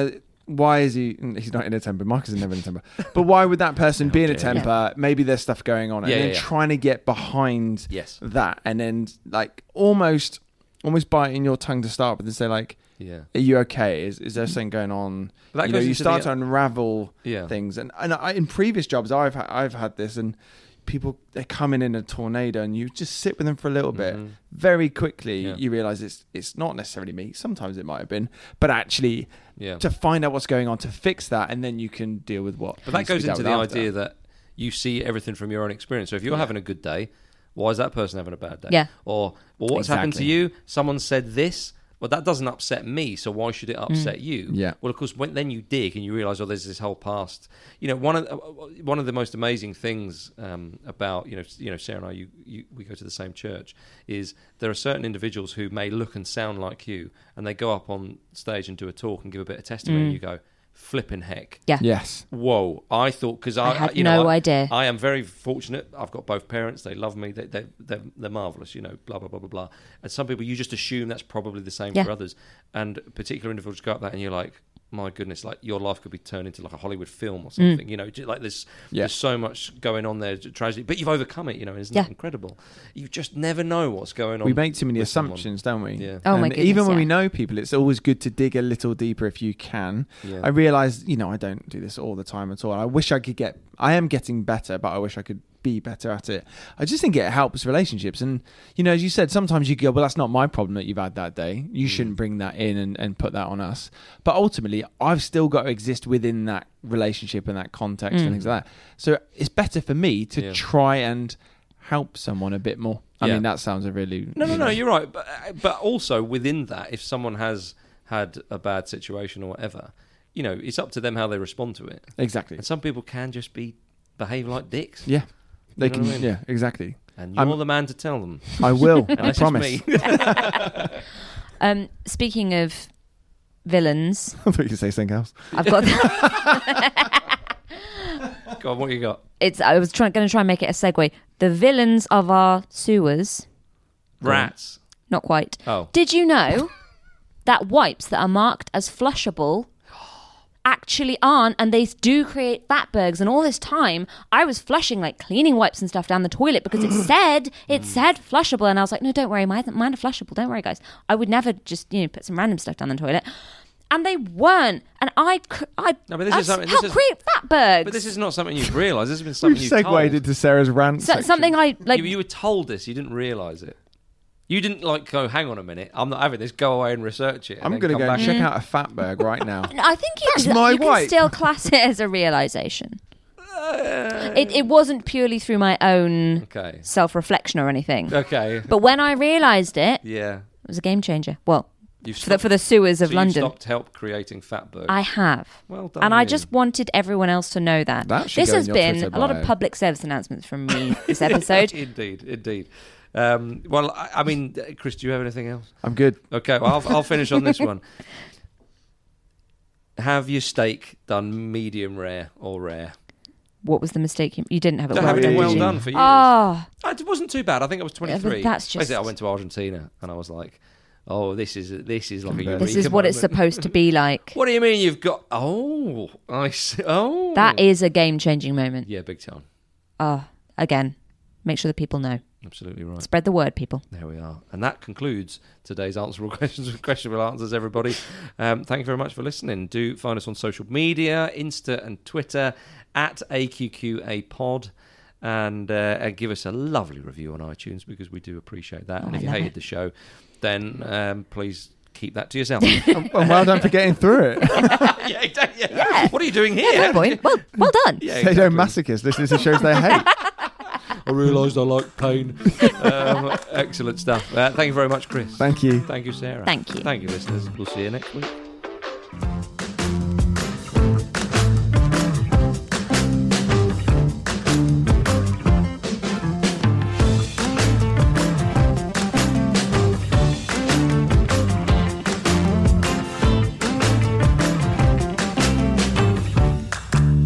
[SPEAKER 4] why is he? He's not in a temper. Marcus is never in a temper. But why would that person be in a temper? Maybe there's stuff going on,
[SPEAKER 2] Yeah,
[SPEAKER 4] and then
[SPEAKER 2] yeah, yeah.
[SPEAKER 4] trying to get behind
[SPEAKER 2] Yes.
[SPEAKER 4] that, and then like almost, almost biting your tongue to start with, and say like,
[SPEAKER 2] Yeah.
[SPEAKER 4] "Are you okay? Is is there something going on?"
[SPEAKER 2] But that
[SPEAKER 4] you know,
[SPEAKER 2] goes
[SPEAKER 4] you
[SPEAKER 2] into
[SPEAKER 4] start
[SPEAKER 2] the-
[SPEAKER 4] to unravel
[SPEAKER 2] Yeah.
[SPEAKER 4] things, and and I, in previous jobs, I've ha- I've had this, and people they come in in a tornado, and you just sit with them for a little bit.
[SPEAKER 2] Mhm.
[SPEAKER 4] Very quickly,
[SPEAKER 2] Yeah.
[SPEAKER 4] you realise it's it's not necessarily me. Sometimes it might have been, but actually,
[SPEAKER 2] Yeah.
[SPEAKER 4] to find out what's going on, to fix that, and then you can deal with what.
[SPEAKER 2] But that
[SPEAKER 4] needs to
[SPEAKER 2] goes
[SPEAKER 4] be
[SPEAKER 2] into
[SPEAKER 4] dealt
[SPEAKER 2] the
[SPEAKER 4] with after.
[SPEAKER 2] idea that you see everything from your own experience. So if you're having a good day, why is that person having a bad day?
[SPEAKER 3] Yeah.
[SPEAKER 2] Or, well, what's happened to
[SPEAKER 4] Exactly.
[SPEAKER 2] you? Someone said this. Well, that doesn't upset me, so why should it upset you?
[SPEAKER 4] Yeah.
[SPEAKER 2] Well, of course, when then you dig and you realise, oh, there's this whole past. You know, one of uh, one of the most amazing things um, about you know, you know, Sarah and I, you, you, we go to the same church. Is there are certain individuals who may look and sound like you, and they go up on stage and do a talk and give a bit of testimony, and you go, flipping heck.
[SPEAKER 3] Yeah.
[SPEAKER 4] Yes.
[SPEAKER 2] Whoa! I thought because I,
[SPEAKER 3] I had
[SPEAKER 2] you know,
[SPEAKER 3] no
[SPEAKER 2] I,
[SPEAKER 3] idea.
[SPEAKER 2] I am very fortunate. I've got both parents. They love me. They they they're, they're marvelous. You know, blah blah blah blah blah. And some people, you just assume that's probably the same
[SPEAKER 3] Yeah.
[SPEAKER 2] for others. And particular individuals go up that, and you're like, my goodness, like your life could be turned into like a Hollywood film or something. You know, just like there's
[SPEAKER 4] Yeah.
[SPEAKER 2] there's so much going on there, tragedy, but you've overcome it. You know, isn't
[SPEAKER 3] Yeah.
[SPEAKER 2] that incredible? You just never know what's going on.
[SPEAKER 4] We make too many
[SPEAKER 2] with someone.
[SPEAKER 4] assumptions, don't we?
[SPEAKER 2] Yeah.
[SPEAKER 3] Oh, my
[SPEAKER 4] And
[SPEAKER 3] goodness,
[SPEAKER 4] even when we
[SPEAKER 3] yeah.
[SPEAKER 4] know people, it's always good to dig a little deeper if you can.
[SPEAKER 2] Yeah.
[SPEAKER 4] I realise, you know, I don't do this all the time at all. I wish I could get. I am getting better, but I wish I could be better at it. I just think it helps relationships. And you know, as you said, sometimes you go, well, that's not my problem that you've had that day. You
[SPEAKER 2] Mm.
[SPEAKER 4] shouldn't bring that in and, and put that on us. But ultimately, I've still got to exist within that relationship and that context
[SPEAKER 3] Mm.
[SPEAKER 4] and things like that. So it's better for me to
[SPEAKER 2] Yeah.
[SPEAKER 4] try and help someone a bit more. I
[SPEAKER 2] Yeah.
[SPEAKER 4] mean, that sounds a really
[SPEAKER 2] No, no,
[SPEAKER 4] you
[SPEAKER 2] no.
[SPEAKER 4] know,
[SPEAKER 2] You're right, but but also within that, if someone has had a bad situation or whatever, you know, it's up to them how they respond to it.
[SPEAKER 4] exactly.
[SPEAKER 2] And some people can just be behave like dicks.
[SPEAKER 4] Yeah, they
[SPEAKER 2] You know
[SPEAKER 4] can.
[SPEAKER 2] what I mean?
[SPEAKER 4] Yeah, exactly.
[SPEAKER 2] And you're
[SPEAKER 4] I'm-
[SPEAKER 2] the man to tell them.
[SPEAKER 4] I will. I
[SPEAKER 2] Unless it's
[SPEAKER 4] promise.
[SPEAKER 2] me.
[SPEAKER 3] Um, speaking of villains,
[SPEAKER 4] I thought you were going to say something else.
[SPEAKER 3] I've got.
[SPEAKER 2] Go on, what you got?
[SPEAKER 3] It's. I was trying, going to try and make it a segue. The villains of our sewers.
[SPEAKER 2] Rats.
[SPEAKER 3] Not quite.
[SPEAKER 2] Oh.
[SPEAKER 3] Did you know that wipes that are marked as flushable actually aren't, and they do create fatbergs? And all this time, I was flushing like cleaning wipes and stuff down the toilet because it said it said flushable, and I was like, no, don't worry, mine, mine are flushable. Don't worry, guys. I would never just you know put some random stuff down the toilet, and they weren't. And I, cr- I
[SPEAKER 2] No, but this is
[SPEAKER 3] that's
[SPEAKER 2] something- this
[SPEAKER 3] help
[SPEAKER 2] is-
[SPEAKER 3] create fatbergs.
[SPEAKER 2] But this is not something you've realised. This has been something
[SPEAKER 4] We've
[SPEAKER 2] you've
[SPEAKER 4] segued
[SPEAKER 2] told.
[SPEAKER 4] into Sarah's rant.
[SPEAKER 3] so,
[SPEAKER 4] section.
[SPEAKER 3] something I like.
[SPEAKER 2] you, you were told this. You didn't realise it. You didn't like go, hang on a minute, I'm not having this. Go away and research it. and
[SPEAKER 4] I'm
[SPEAKER 2] then
[SPEAKER 4] going to
[SPEAKER 2] come
[SPEAKER 4] go and
[SPEAKER 2] back.
[SPEAKER 4] check out a fatberg right now.
[SPEAKER 3] I think you,
[SPEAKER 4] That's
[SPEAKER 3] can,
[SPEAKER 4] my
[SPEAKER 3] you can
[SPEAKER 4] wipe.
[SPEAKER 3] still class it as a realization. it, it wasn't purely through my own
[SPEAKER 2] Okay.
[SPEAKER 3] self-reflection or anything.
[SPEAKER 2] Okay.
[SPEAKER 3] But when I realised it, it
[SPEAKER 2] Yeah.
[SPEAKER 3] was a game changer. Well,
[SPEAKER 2] You've
[SPEAKER 3] for the, for the sewers of
[SPEAKER 2] so
[SPEAKER 3] London.
[SPEAKER 2] You've stopped help creating fatberg.
[SPEAKER 3] I have.
[SPEAKER 2] Well done.
[SPEAKER 3] And I
[SPEAKER 2] you.
[SPEAKER 3] just wanted everyone else to know that.
[SPEAKER 4] That should
[SPEAKER 3] This
[SPEAKER 4] go in
[SPEAKER 3] has
[SPEAKER 4] your
[SPEAKER 3] been
[SPEAKER 4] Twitter
[SPEAKER 3] a lot
[SPEAKER 4] bio.
[SPEAKER 3] of public service announcements from me this episode.
[SPEAKER 2] indeed, indeed. Um, well, I, I mean, uh, Chris, do you have anything else?
[SPEAKER 4] I'm good.
[SPEAKER 2] Okay, well, I'll, I'll finish on this one. Have your steak done medium rare or rare?
[SPEAKER 3] What was the mistake? You, you didn't have it
[SPEAKER 2] Don't
[SPEAKER 3] well
[SPEAKER 2] have it
[SPEAKER 3] done,
[SPEAKER 2] done well
[SPEAKER 3] did you?
[SPEAKER 2] done for years.
[SPEAKER 3] Oh,
[SPEAKER 2] It wasn't too bad. I think I was twenty-three.
[SPEAKER 3] Yeah, but that's just-
[SPEAKER 2] Basically, I went to Argentina and I was like, "Oh, this is this is like a eureka
[SPEAKER 3] this is what it's
[SPEAKER 2] moment.
[SPEAKER 3] supposed to be like.
[SPEAKER 2] What do you mean you've got? Oh, I see. Oh,
[SPEAKER 3] That is a game-changing moment.
[SPEAKER 2] yeah, big time.
[SPEAKER 3] Oh, again, make sure the people know.
[SPEAKER 2] Absolutely right.
[SPEAKER 3] Spread the word, people.
[SPEAKER 2] There we are. And that concludes today's Answerable Questions with Questionable Answers, everybody. Um, thank you very much for listening. Do find us on social media, Insta and Twitter, at A Q Q A Pod. And, uh, and give us a lovely review on iTunes because we do appreciate that.
[SPEAKER 3] Oh,
[SPEAKER 2] and if
[SPEAKER 3] I
[SPEAKER 2] you
[SPEAKER 3] love
[SPEAKER 2] hated
[SPEAKER 3] it.
[SPEAKER 2] the show, then um, please keep that to yourself.
[SPEAKER 4] And well done for getting through it.
[SPEAKER 2] yeah, exactly, yeah.
[SPEAKER 3] Yeah.
[SPEAKER 2] What are you doing here?
[SPEAKER 3] Fair point. Well, well done.
[SPEAKER 2] Yeah,
[SPEAKER 4] They don't
[SPEAKER 2] exactly.
[SPEAKER 4] masochists listening to shows they hate.
[SPEAKER 2] I realised I like pain. um, excellent stuff. Uh, thank you very much, Chris.
[SPEAKER 4] Thank you.
[SPEAKER 2] Thank you, Sarah.
[SPEAKER 3] Thank you.
[SPEAKER 2] Thank you, listeners. We'll see you next week.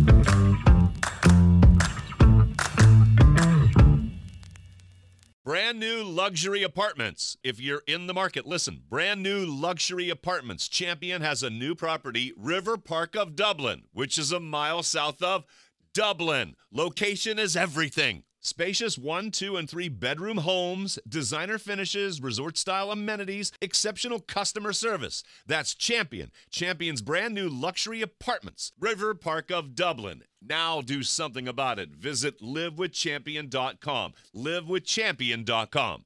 [SPEAKER 1] Brand new luxury apartments. If you're in the market, listen. Brand new luxury apartments. Champion has a new property, River Park of Dublin, which is a mile south of Dublin. Location is everything. Spacious one, two, and three bedroom homes, designer finishes, resort-style amenities, exceptional customer service. That's Champion. Champion's brand new luxury apartments, River Park of Dublin. Now do something about it. Visit live with champion dot com. live with champion dot com.